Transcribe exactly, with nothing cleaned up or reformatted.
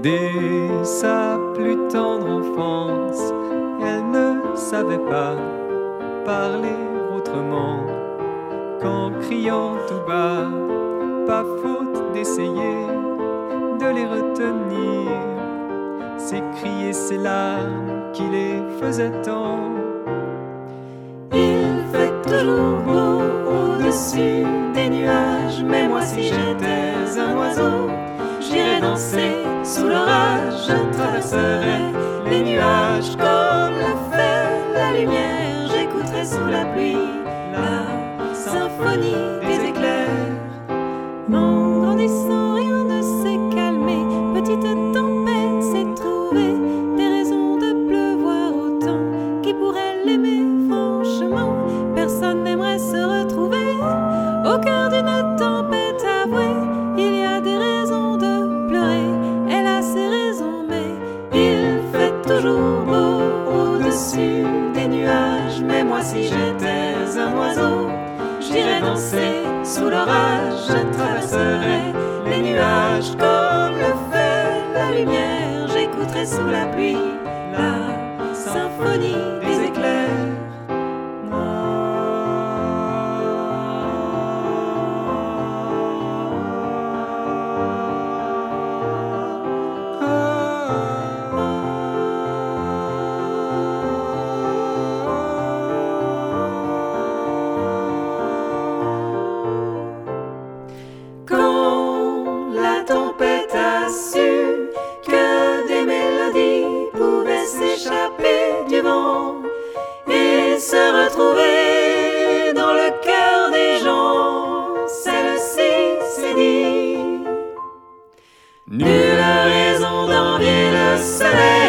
Dès sa plus tendre enfance, elle ne savait pas parler autrement qu'en criant tout bas. Pas faute d'essayer de les retenir, ces cris et ces larmes qui les faisaient tant. Il fait toujours beau au-dessus des nuages, mais moi si j'étais un oiseau, j'irais danser sous l'orage, je traverserais les nuages comme le fait la lumière, j'écouterais sous la pluie la symphonie des éclairs. En grandissant, rien ne s'est calmé, petite tempête s'est trouvée, des raisons de pleuvoir autant. Qui pourrait l'aimer franchement? Personne n'aimerait se retrouver au cœur d'une tempête avouée. Il y a des raisons de pleurer, elle a ses raisons, mais il fait toujours beau au-dessus des nuages. Mais moi si j'étais un oiseau, j'irais danser sous l'orage, je traverserais les nuages comme le fait la lumière, j'écouterais sous la pluie la symphonie des éclairs. Quand la tempête a su que des mélodies pouvaient s'échapper du vent et se retrouver dans le cœur des gens, celle-ci s'est dit: nulle raison d'envier le soleil.